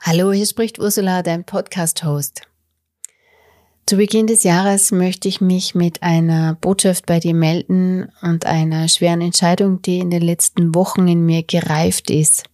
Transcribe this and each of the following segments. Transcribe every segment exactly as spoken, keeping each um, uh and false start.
Hallo, hier spricht Ursula, dein Podcast-Host. Zu Beginn des Jahres möchte ich mich mit einer Botschaft bei dir melden und einer schweren Entscheidung, die in den letzten Wochen in mir gereift ist.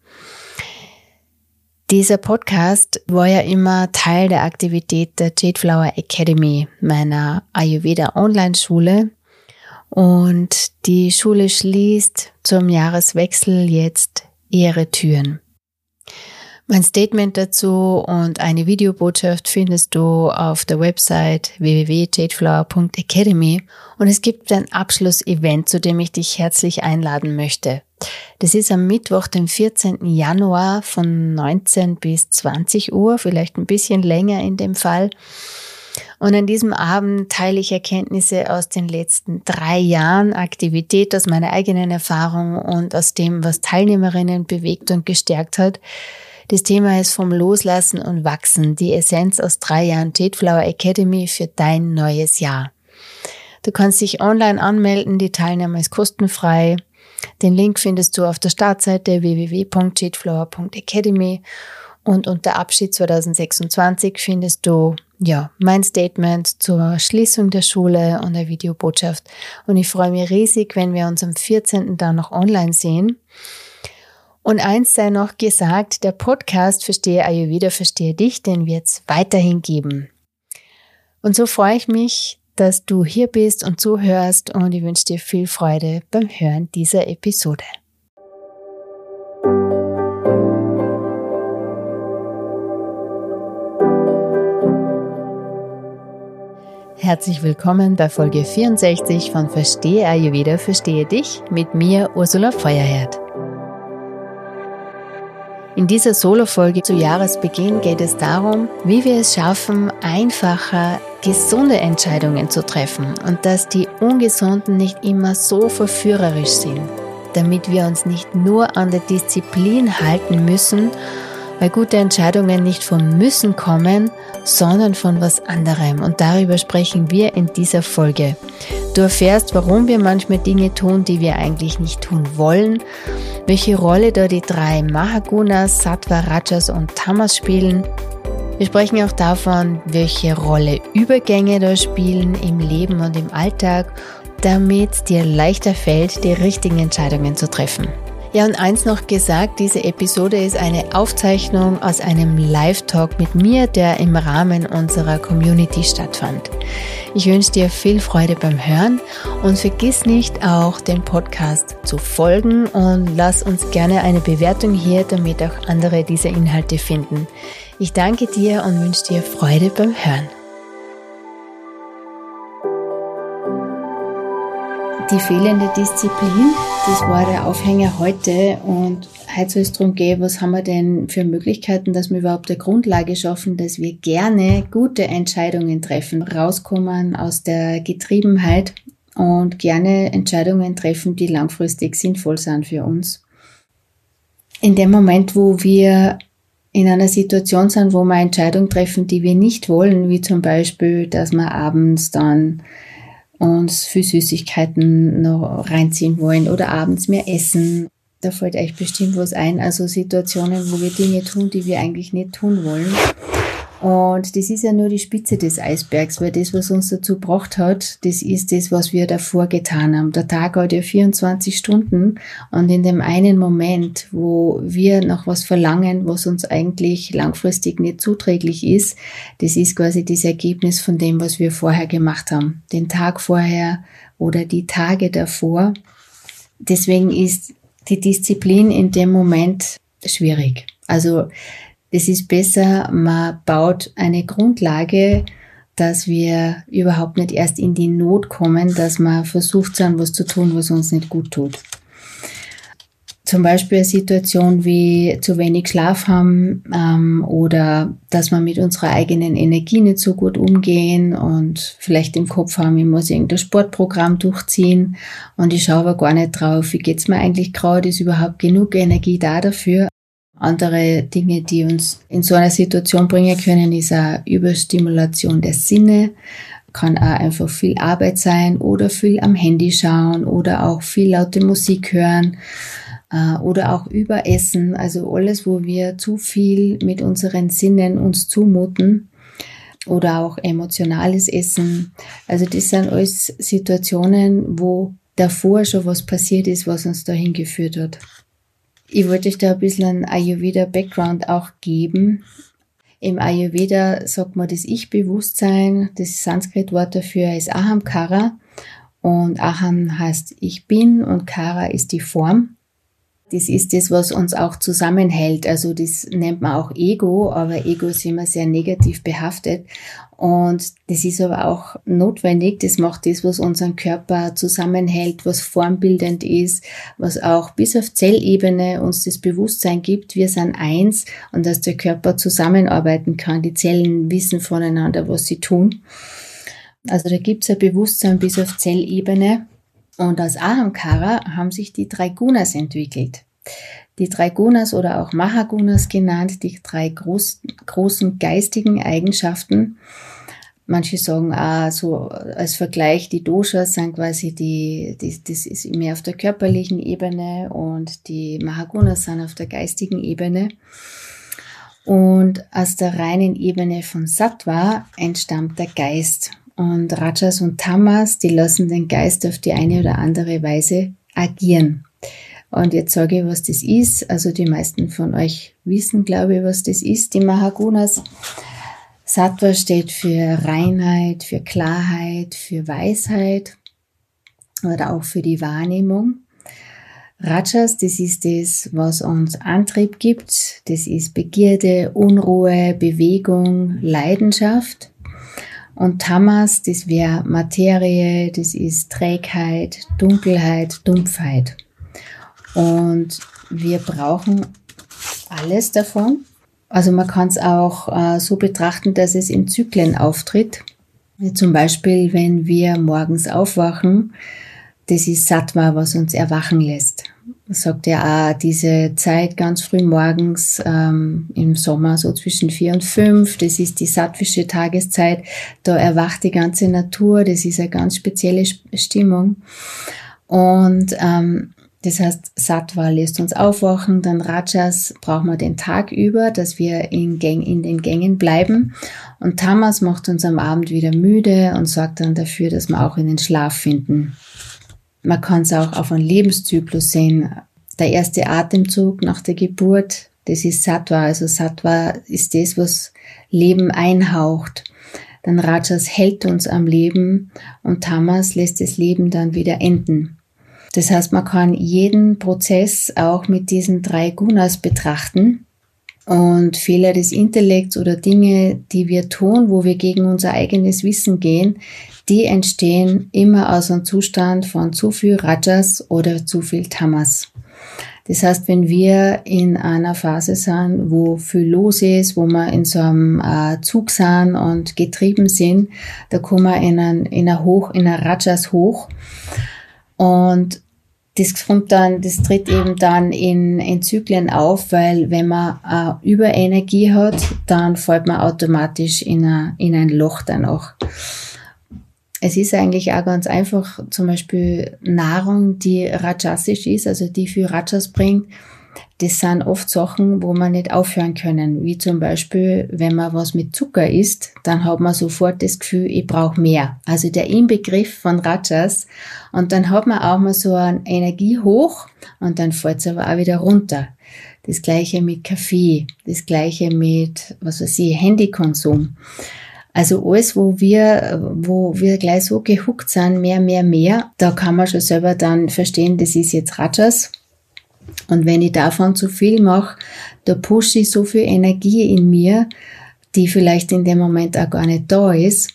Dieser Podcast war ja immer Teil der Aktivität der Jade Flower Academy, meiner Ayurveda-Online-Schule. Und die Schule schließt zum Jahreswechsel jetzt ihre Türen. Mein Statement dazu und eine Videobotschaft findest du auf der Website w w w punkt jadeflower punkt academy und es gibt ein Abschlussevent, zu dem ich dich herzlich einladen möchte. Das ist am Mittwoch, den vierzehnten Januar von neunzehn bis zwanzig Uhr, vielleicht ein bisschen länger in dem Fall. Und an diesem Abend teile ich Erkenntnisse aus den letzten drei Jahren Aktivität, aus meiner eigenen Erfahrung und aus dem, was Teilnehmerinnen bewegt und gestärkt hat. Das Thema ist vom Loslassen und Wachsen, die Essenz aus drei Jahren Jade Flower Academy für dein neues Jahr. Du kannst dich online anmelden, die Teilnahme ist kostenfrei. Den Link findest du auf der Startseite w w w punkt jadeflower punkt academy und unter Abschied zwanzig sechsundzwanzig findest du ja mein Statement zur Schließung der Schule und der Videobotschaft. Und ich freue mich riesig, wenn wir uns am vierzehnten dann noch online sehen. Und eins sei noch gesagt, der Podcast Verstehe Ayurveda, Verstehe dich, den wird es weiterhin geben. Und so freue ich mich, dass du hier bist und zuhörst und ich wünsche dir viel Freude beim Hören dieser Episode. Herzlich willkommen bei Folge vierundsechzig von Verstehe Ayurveda, Verstehe dich mit mir, Ursula Feuerherd. In dieser Solo-Folge zu Jahresbeginn geht es darum, wie wir es schaffen, einfacher, gesunde Entscheidungen zu treffen und dass die ungesunden nicht immer so verführerisch sind, damit wir uns nicht nur an der Disziplin halten müssen, weil gute Entscheidungen nicht vom Müssen kommen, sondern von was anderem. Und darüber sprechen wir in dieser Folge. Du erfährst, warum wir manchmal Dinge tun, die wir eigentlich nicht tun wollen, welche Rolle da die drei Mahagunas, Sattva, Rajas und Tamas spielen. Wir sprechen auch davon, welche Rolle Übergänge da spielen im Leben und im Alltag, damit dir leichter fällt, die richtigen Entscheidungen zu treffen. Ja, und eins noch gesagt, diese Episode ist eine Aufzeichnung aus einem Live-Talk mit mir, der im Rahmen unserer Community stattfand. Ich wünsche dir viel Freude beim Hören und vergiss nicht auch den Podcast zu folgen und lass uns gerne eine Bewertung hier, damit auch andere diese Inhalte finden. Ich danke dir und wünsche dir Freude beim Hören. Die fehlende Disziplin, das war der Aufhänger heute und heute soll es darum gehen, was haben wir denn für Möglichkeiten, dass wir überhaupt eine Grundlage schaffen, dass wir gerne gute Entscheidungen treffen, rauskommen aus der Getriebenheit und gerne Entscheidungen treffen, die langfristig sinnvoll sind für uns. In dem Moment, wo wir in einer Situation sind, wo wir eine Entscheidung treffen, die wir nicht wollen, wie zum Beispiel, dass wir abends dann uns viel Süßigkeiten noch reinziehen wollen oder abends mehr essen. Da fällt euch bestimmt was ein. Also Situationen, wo wir Dinge tun, die wir eigentlich nicht tun wollen. Und das ist ja nur die Spitze des Eisbergs, weil das, was uns dazu gebracht hat, das ist das, was wir davor getan haben. Der Tag hat ja vierundzwanzig Stunden und in dem einen Moment, wo wir nach was verlangen, was uns eigentlich langfristig nicht zuträglich ist, das ist quasi das Ergebnis von dem, was wir vorher gemacht haben. Den Tag vorher oder die Tage davor. Deswegen ist die Disziplin in dem Moment schwierig. Also es ist besser, man baut eine Grundlage, dass wir überhaupt nicht erst in die Not kommen, dass man versucht sind, was zu tun, was uns nicht gut tut. Zum Beispiel eine Situation wie zu wenig Schlaf haben ähm, oder dass wir mit unserer eigenen Energie nicht so gut umgehen und vielleicht im Kopf haben, ich muss irgendein Sportprogramm durchziehen und ich schaue aber gar nicht drauf, wie geht's mir eigentlich gerade, ist überhaupt genug Energie da dafür. Andere Dinge, die uns in so einer Situation bringen können, ist eine Überstimulation der Sinne, kann auch einfach viel Arbeit sein oder viel am Handy schauen oder auch viel laute Musik hören. äh, oder auch Überessen, also alles, wo wir zu viel mit unseren Sinnen uns zumuten oder auch emotionales Essen. Also das sind alles Situationen, wo davor schon was passiert ist, was uns dahin geführt hat. Ich wollte euch da ein bisschen einen Ayurveda-Background auch geben. Im Ayurveda sagt man das Ich-Bewusstsein, das Sanskrit-Wort dafür ist Ahamkara. Und Aham heißt Ich bin und Kara ist die Form. Das ist das, was uns auch zusammenhält. Also das nennt man auch Ego, aber Ego ist immer sehr negativ behaftet. Und das ist aber auch notwendig. Das macht das, was unseren Körper zusammenhält, was formbildend ist, was auch bis auf Zellebene uns das Bewusstsein gibt. Wir sind eins und dass der Körper zusammenarbeiten kann. Die Zellen wissen voneinander, was sie tun. Also da gibt es ein Bewusstsein bis auf Zellebene. Und aus Ahamkara haben sich die drei Gunas entwickelt. Die drei Gunas oder auch Mahagunas genannt, die drei groß, großen geistigen Eigenschaften. Manche sagen auch so als Vergleich, die Doshas sind quasi die, die, das ist mehr auf der körperlichen Ebene und die Mahagunas sind auf der geistigen Ebene. Und aus der reinen Ebene von Sattva entstammt der Geist. Und Rajas und Tamas, die lassen den Geist auf die eine oder andere Weise agieren. Und jetzt sage ich, was das ist. Also die meisten von euch wissen, glaube ich, was das ist, die Mahagunas. Sattva steht für Reinheit, für Klarheit, für Weisheit oder auch für die Wahrnehmung. Rajas, das ist das, was uns Antrieb gibt. Das ist Begierde, Unruhe, Bewegung, Leidenschaft. Und Tamas, das wäre Materie, das ist Trägheit, Dunkelheit, Dumpfheit. Und wir brauchen alles davon. Also man kann es auch äh, so betrachten, dass es in Zyklen auftritt. Wie zum Beispiel, wenn wir morgens aufwachen, das ist Sattva, was uns erwachen lässt. Das sagt ja auch diese Zeit ganz früh morgens ähm, im Sommer, so zwischen vier und fünf, das ist die sattwische Tageszeit, da erwacht die ganze Natur, das ist eine ganz spezielle Stimmung. Und ähm, das heißt, Sattva lässt uns aufwachen, dann Rajas brauchen wir den Tag über, dass wir in, Gäng, in den Gängen bleiben. Und Tamas macht uns am Abend wieder müde und sorgt dann dafür, dass wir auch in den Schlaf finden. Man kann es auch auf einen Lebenszyklus sehen. Der erste Atemzug nach der Geburt, das ist Sattva. Also Sattva ist das, was Leben einhaucht. Dann Rajas hält uns am Leben und Tamas lässt das Leben dann wieder enden. Das heißt, man kann jeden Prozess auch mit diesen drei Gunas betrachten. Und Fehler des Intellekts oder Dinge, die wir tun, wo wir gegen unser eigenes Wissen gehen, die entstehen immer aus einem Zustand von zu viel Rajas oder zu viel Tamas. Das heißt, wenn wir in einer Phase sind, wo viel los ist, wo wir in so einem äh, Zug sind und getrieben sind, da kommen wir in ein, in ein Hoch, in ein Rajas hoch. Und das kommt dann, das tritt eben dann in, in Zyklen auf, weil wenn man äh, Überenergie hat, dann fällt man automatisch in, a, in ein Loch danach. Es ist eigentlich auch ganz einfach, zum Beispiel Nahrung, die rajasisch ist, also die viel Rajas bringt, das sind oft Sachen, wo man nicht aufhören können. Wie zum Beispiel, wenn man was mit Zucker isst, dann hat man sofort das Gefühl, ich brauche mehr. Also der Inbegriff von Rajas. Und dann hat man auch mal so eine Energie hoch und dann fällt es aber auch wieder runter. Das Gleiche mit Kaffee, das Gleiche mit, was weiß ich, Handykonsum. Also alles, wo wir, wo wir gleich so gehuckt sind, mehr, mehr, mehr, da kann man schon selber dann verstehen, das ist jetzt Rajas. Und wenn ich davon zu viel mache, da pushe ich so viel Energie in mir, die vielleicht in dem Moment auch gar nicht da ist.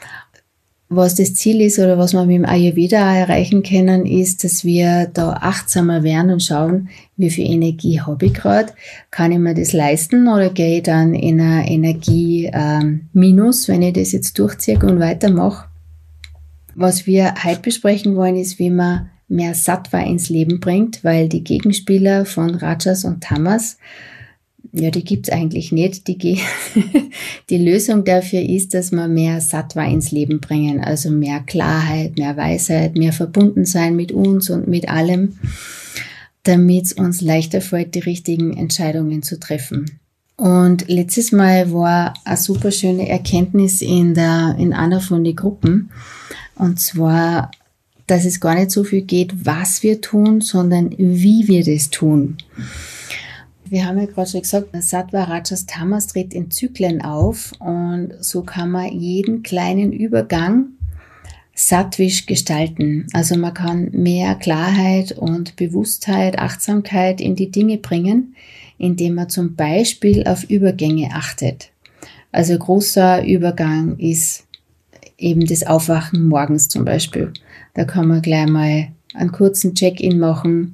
Was das Ziel ist oder was wir mit dem Ayurveda auch erreichen können, ist, dass wir da achtsamer werden und schauen, wie viel Energie habe ich gerade, kann ich mir das leisten oder gehe ich dann in ein Energie-Minus, wenn ich das jetzt durchziehe und weitermache. Was wir heute besprechen wollen, ist, wie man mehr Sattva ins Leben bringt, weil die Gegenspieler von Rajas und Tamas, ja, die gibt's eigentlich nicht. Die, die Lösung dafür ist, dass wir mehr Sattva ins Leben bringen, also mehr Klarheit, mehr Weisheit, mehr Verbundensein mit uns und mit allem. damit es uns leichter fällt, die richtigen Entscheidungen zu treffen. Und letztes Mal war eine super schöne Erkenntnis in der, in einer von den Gruppen. Und zwar, dass es gar nicht so viel geht, was wir tun, sondern wie wir das tun. Wir haben ja gerade schon gesagt, Sattva, Rajas, Tamas tritt in Zyklen auf und so kann man jeden kleinen Übergang sattwisch gestalten. Also man kann mehr Klarheit und Bewusstheit, Achtsamkeit in die Dinge bringen, indem man zum Beispiel auf Übergänge achtet. Also großer Übergang ist eben das Aufwachen morgens zum Beispiel. Da kann man gleich mal einen kurzen Check-in machen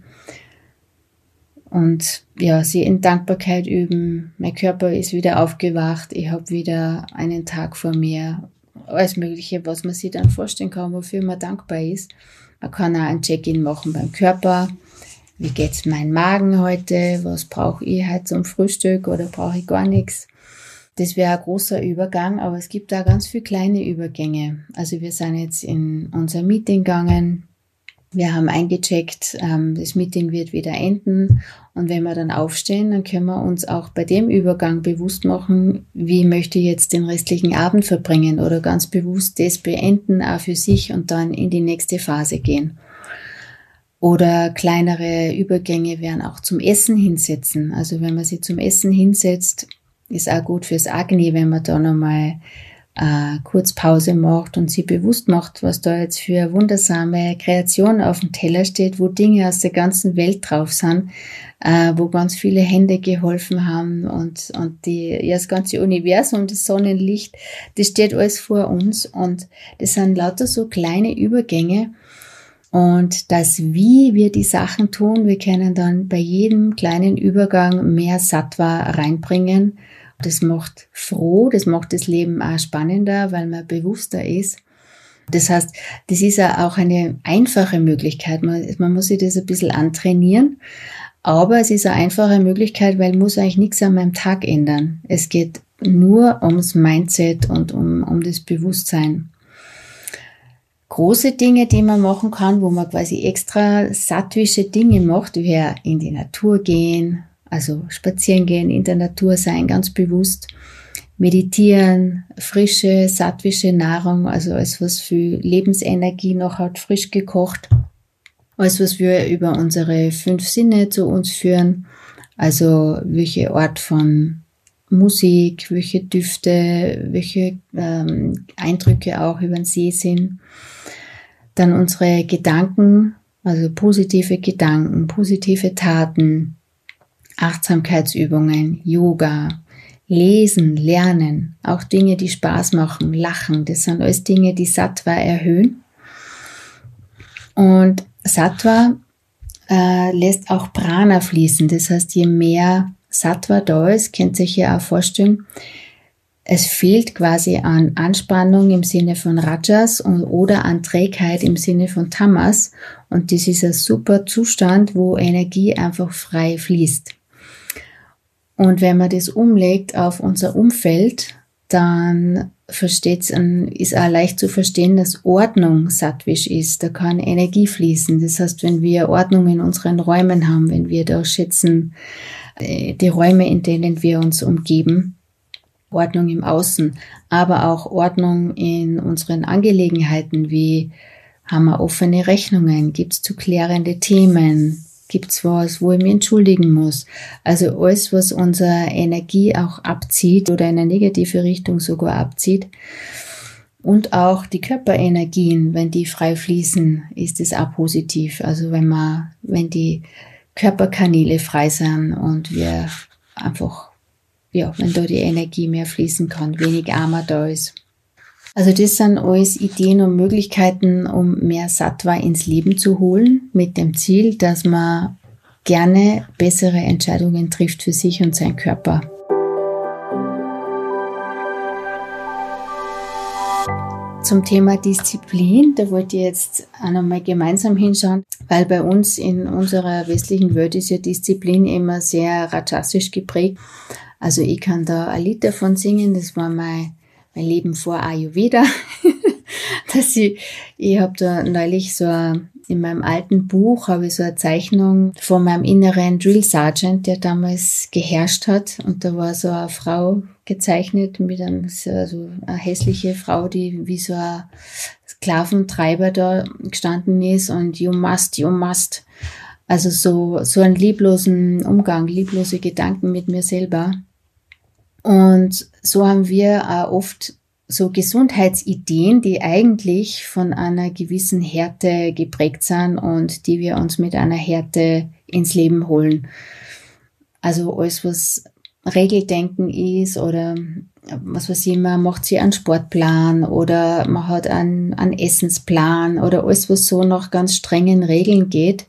und ja, sie in Dankbarkeit üben. Mein Körper ist wieder aufgewacht, ich habe wieder einen Tag vor mir. Alles Mögliche, was man sich dann vorstellen kann, wofür man dankbar ist. Man kann auch ein Check-in machen beim Körper. Wie geht's meinem Magen heute? Was brauche ich heute zum Frühstück oder brauche ich gar nichts? Das wäre ein großer Übergang, aber es gibt da ganz viele kleine Übergänge. Also wir sind jetzt in unser Meeting gegangen. Wir haben eingecheckt, das Meeting wird wieder enden und wenn wir dann aufstehen, dann können wir uns auch bei dem Übergang bewusst machen, wie möchte ich jetzt den restlichen Abend verbringen oder ganz bewusst das beenden, auch für sich und dann in die nächste Phase gehen. Oder kleinere Übergänge wären auch zum Essen hinsetzen. Also wenn man sich zum Essen hinsetzt, ist auch gut fürs Agni, wenn man da nochmal äh, kurz Pause macht und sich bewusst macht, was da jetzt für eine wundersame Kreation auf dem Teller steht, wo Dinge aus der ganzen Welt drauf sind, äh, wo ganz viele Hände geholfen haben und, und die, ja, das ganze Universum, das Sonnenlicht, das steht alles vor uns und das sind lauter so kleine Übergänge und das, wie wir die Sachen tun, wir können dann bei jedem kleinen Übergang mehr Sattva reinbringen. Das macht froh, das macht das Leben auch spannender, weil man bewusster ist. Das heißt, das ist ja auch eine einfache Möglichkeit. Man, man muss sich das ein bisschen antrainieren, aber es ist eine einfache Möglichkeit, weil ich muss eigentlich nichts an meinem Tag ändern. Es geht nur ums Mindset und um, um das Bewusstsein. Große Dinge, die man machen kann, wo man quasi extra sattwische Dinge macht, wäre in die Natur gehen, also spazieren gehen, in der Natur sein, ganz bewusst, meditieren, frische, sattwische Nahrung, also alles, was viel Lebensenergie noch hat, frisch gekocht, alles, was wir über unsere fünf Sinne zu uns führen, also welche Art von Musik, welche Düfte, welche ähm, Eindrücke auch über den See sind. Dann unsere Gedanken, also positive Gedanken, positive Taten, Achtsamkeitsübungen, Yoga, Lesen, Lernen, auch Dinge, die Spaß machen, Lachen, das sind alles Dinge, die Sattva erhöhen. Und Sattva äh, lässt auch Prana fließen, das heißt, je mehr Sattva da ist, könnt ihr euch ja auch vorstellen, es fehlt quasi an Anspannung im Sinne von Rajas und, oder an Trägheit im Sinne von Tamas. Und das ist ein super Zustand, wo Energie einfach frei fließt. Und wenn man das umlegt auf unser Umfeld, dann versteht's, ist auch leicht zu verstehen, dass Ordnung sattwisch ist. Da kann Energie fließen. Das heißt, wenn wir Ordnung in unseren Räumen haben, wenn wir da schätzen, die Räume, in denen wir uns umgeben, Ordnung im Außen, aber auch Ordnung in unseren Angelegenheiten, wie haben wir offene Rechnungen, gibt es zu klärende Themen, gibt es was, wo ich mich entschuldigen muss. Also alles, was unsere Energie auch abzieht oder in eine negative Richtung sogar abzieht. Und auch die Körperenergien, wenn die frei fließen, ist es auch positiv. Also wenn man, wenn die Körperkanäle frei sind und wir einfach, ja, wenn da die Energie mehr fließen kann, wenig Ama da ist. Also das sind alles Ideen und Möglichkeiten, um mehr Sattva ins Leben zu holen, mit dem Ziel, dass man gerne bessere Entscheidungen trifft für sich und seinen Körper. Zum Thema Disziplin, da wollte ich jetzt auch nochmal gemeinsam hinschauen, weil bei uns in unserer westlichen Welt ist ja Disziplin immer sehr rajasisch geprägt. Also ich kann da ein Lied davon singen, das war mein, mein Leben vor Ayurveda. dass ich ich habe da neulich so ein, In meinem alten Buch habe ich so eine Zeichnung von meinem inneren Drill Sergeant, der damals geherrscht hat. Und da war so eine Frau gezeichnet mit einem, also eine hässliche Frau, die wie so ein Sklaventreiber da gestanden ist und you must, you must. Also so, so einen lieblosen Umgang, lieblose Gedanken mit mir selber. Und so haben wir auch oft so Gesundheitsideen, die eigentlich von einer gewissen Härte geprägt sind und die wir uns mit einer Härte ins Leben holen. Also alles, was Regeldenken ist oder was weiß ich, man macht sich einen Sportplan oder man hat einen, einen Essensplan oder alles, was so nach ganz strengen Regeln geht,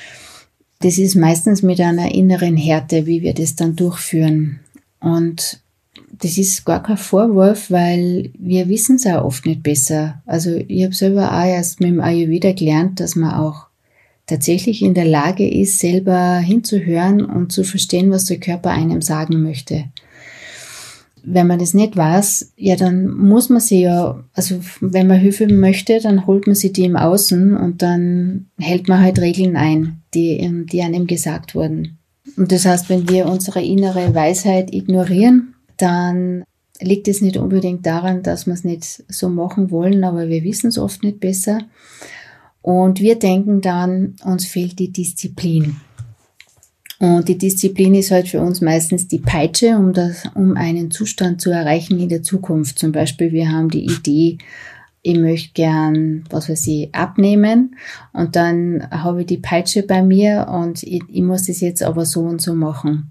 das ist meistens mit einer inneren Härte, wie wir das dann durchführen. Und das ist gar kein Vorwurf, weil wir wissen es auch oft nicht besser. Also ich habe selber auch erst mit dem Ayurveda gelernt, dass man auch tatsächlich in der Lage ist, selber hinzuhören und zu verstehen, was der Körper einem sagen möchte. Wenn man das nicht weiß, ja, dann muss man sie ja, also wenn man Hilfe möchte, dann holt man sie die im Außen und dann hält man halt Regeln ein, die, die einem gesagt wurden. Und das heißt, wenn wir unsere innere Weisheit ignorieren, dann liegt es nicht unbedingt daran, dass wir es nicht so machen wollen, aber wir wissen es oft nicht besser. Und wir denken dann, uns fehlt die Disziplin. Und die Disziplin ist halt für uns meistens die Peitsche, um, das, um einen Zustand zu erreichen in der Zukunft. Zum Beispiel, wir haben die Idee, ich möchte gern, was weiß ich, abnehmen und dann habe ich die Peitsche bei mir und ich, ich muss das jetzt aber so und so machen.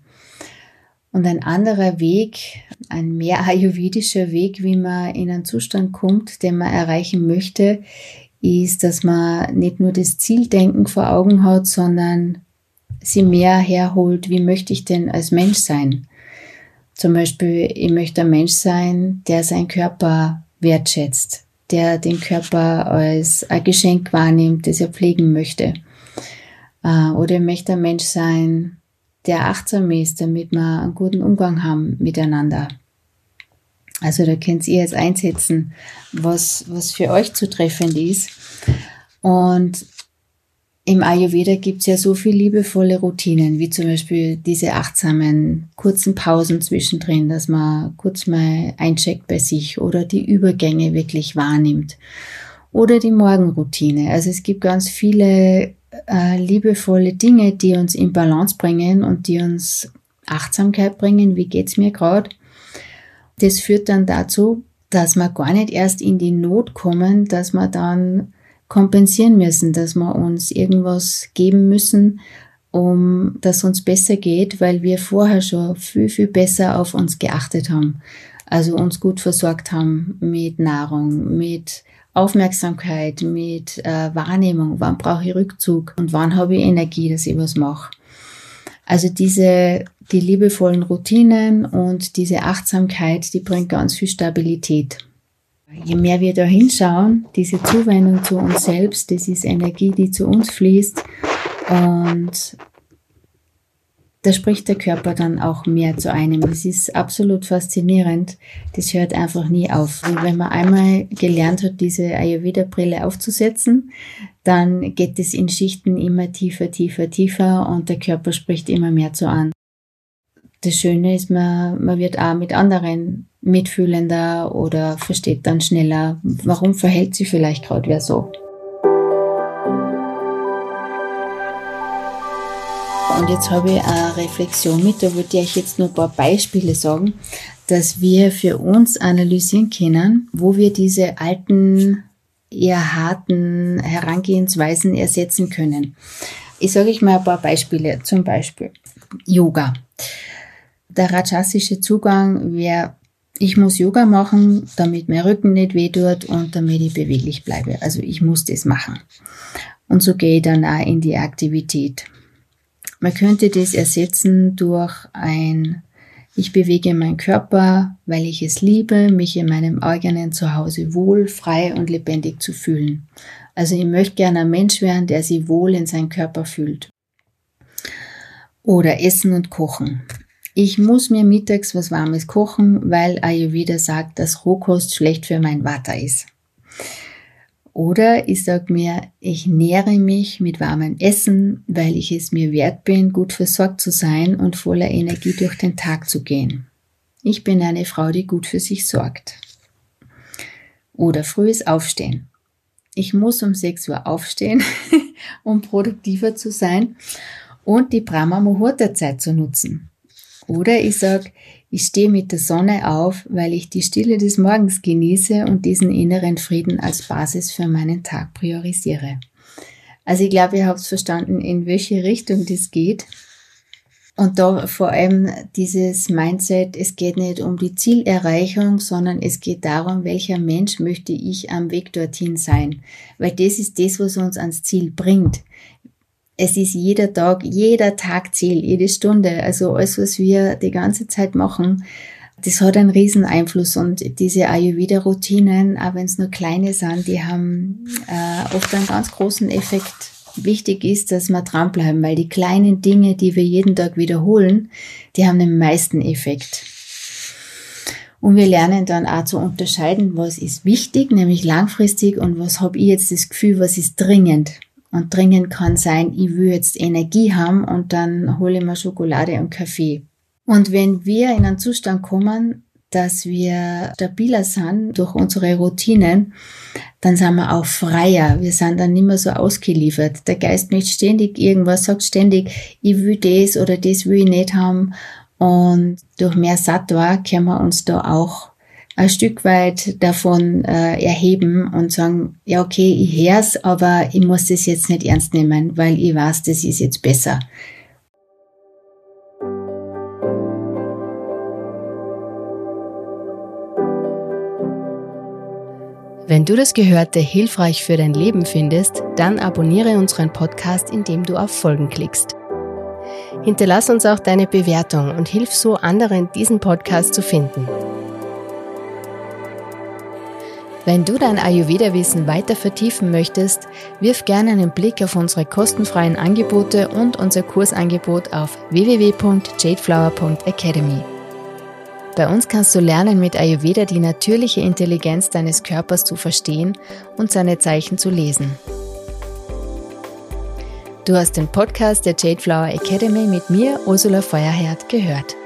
Und ein anderer Weg, ein mehr ayurvedischer Weg, wie man in einen Zustand kommt, den man erreichen möchte, ist, dass man nicht nur das Zieldenken vor Augen hat, sondern sie mehr herholt, wie möchte ich denn als Mensch sein? Zum Beispiel, ich möchte ein Mensch sein, der seinen Körper wertschätzt, der den Körper als ein Geschenk wahrnimmt, das er pflegen möchte. Oder ich möchte ein Mensch sein, der achtsam ist, damit wir einen guten Umgang haben miteinander. Also da könnt ihr jetzt einsetzen, was, was für euch zutreffend ist. Und im Ayurveda gibt es ja so viele liebevolle Routinen, wie zum Beispiel diese achtsamen, kurzen Pausen zwischendrin, dass man kurz mal eincheckt bei sich oder die Übergänge wirklich wahrnimmt. Oder die Morgenroutine. Also es gibt ganz viele äh, liebevolle Dinge, die uns in Balance bringen und die uns Achtsamkeit bringen. Wie geht's mir gerade? Das führt dann dazu, dass wir gar nicht erst in die Not kommen, dass wir dann kompensieren müssen, dass wir uns irgendwas geben müssen, um dass uns besser geht, weil wir vorher schon viel, viel besser auf uns geachtet haben. Also uns gut versorgt haben mit Nahrung, mit Aufmerksamkeit, mit äh, Wahrnehmung, wann brauche ich Rückzug und wann habe ich Energie, dass ich was mache. Also diese, die liebevollen Routinen und diese Achtsamkeit, die bringt ganz viel Stabilität. Je mehr wir da hinschauen, diese Zuwendung zu uns selbst, das ist Energie, die zu uns fließt und da spricht der Körper dann auch mehr zu einem. Das ist absolut faszinierend. Das hört einfach nie auf. Und wenn man einmal gelernt hat, diese Ayurveda-Brille aufzusetzen, dann geht es in Schichten immer tiefer, tiefer, tiefer und der Körper spricht immer mehr zu an. Das Schöne ist, man, man wird auch mit anderen mitfühlender oder versteht dann schneller, warum verhält sich vielleicht gerade wer so. Und jetzt habe ich eine Reflexion mit, da wollte ich jetzt nur ein paar Beispiele sagen, dass wir für uns analysieren können, wo wir diese alten, eher harten Herangehensweisen ersetzen können. Ich sage euch mal ein paar Beispiele, zum Beispiel Yoga. Der rajasische Zugang wäre, ich muss Yoga machen, damit mein Rücken nicht wehtut und damit ich beweglich bleibe. Also ich muss das machen. Und so gehe ich dann auch in die Aktivität. Man könnte das ersetzen durch ein, ich bewege meinen Körper, weil ich es liebe, mich in meinem eigenen Zuhause wohl, frei und lebendig zu fühlen. Also ich möchte gerne ein Mensch werden, der sich wohl in seinem Körper fühlt. Oder Essen und Kochen. Ich muss mir mittags was Warmes kochen, weil Ayurveda sagt, dass Rohkost schlecht für mein Vata ist. Oder ich sage mir, ich nähre mich mit warmem Essen, weil ich es mir wert bin, gut versorgt zu sein und voller Energie durch den Tag zu gehen. Ich bin eine Frau, die gut für sich sorgt. Oder frühes Aufstehen. Ich muss um sechs Uhr aufstehen, um produktiver zu sein und die Brahma Muhurta Zeit zu nutzen. Oder ich sage, ich stehe mit der Sonne auf, weil ich die Stille des Morgens genieße und diesen inneren Frieden als Basis für meinen Tag priorisiere. Also ich glaube, ihr habt verstanden, in welche Richtung das geht. Und da vor allem dieses Mindset, es geht nicht um die Zielerreichung, sondern es geht darum, welcher Mensch möchte ich am Weg dorthin sein. Weil das ist das, was uns ans Ziel bringt. Es ist jeder Tag, jeder Tag zählt, jede Stunde. Also alles, was wir die ganze Zeit machen, das hat einen riesen Einfluss. Und diese Ayurveda-Routinen, auch wenn es nur kleine sind, die haben äh, oft einen ganz großen Effekt. Wichtig ist, dass wir dranbleiben, weil die kleinen Dinge, die wir jeden Tag wiederholen, die haben den meisten Effekt. Und wir lernen dann auch zu unterscheiden, was ist wichtig, nämlich langfristig, und was habe ich jetzt das Gefühl, was ist dringend. Und dringend kann sein, ich will jetzt Energie haben und dann hole ich mir Schokolade und Kaffee. Und wenn wir in einen Zustand kommen, dass wir stabiler sind durch unsere Routinen, dann sind wir auch freier. Wir sind dann nicht mehr so ausgeliefert. Der Geist möchte ständig irgendwas, sagt ständig, ich will das oder das will ich nicht haben. Und durch mehr Sattva können wir uns da auch ein Stück weit davon äh, erheben und sagen, ja okay, ich hör's, aber ich muss das jetzt nicht ernst nehmen, weil ich weiß, das ist jetzt besser. Wenn du das Gehörte hilfreich für dein Leben findest, dann abonniere unseren Podcast, indem du auf Folgen klickst. Hinterlass uns auch deine Bewertung und hilf so anderen, diesen Podcast zu finden. Wenn du dein Ayurveda-Wissen weiter vertiefen möchtest, wirf gerne einen Blick auf unsere kostenfreien Angebote und unser Kursangebot auf w w w punkt jadeflower punkt academy. Bei uns kannst du lernen, mit Ayurveda die natürliche Intelligenz deines Körpers zu verstehen und seine Zeichen zu lesen. Du hast den Podcast der Jade Flower Academy mit mir, Ursula Feuerherd, gehört.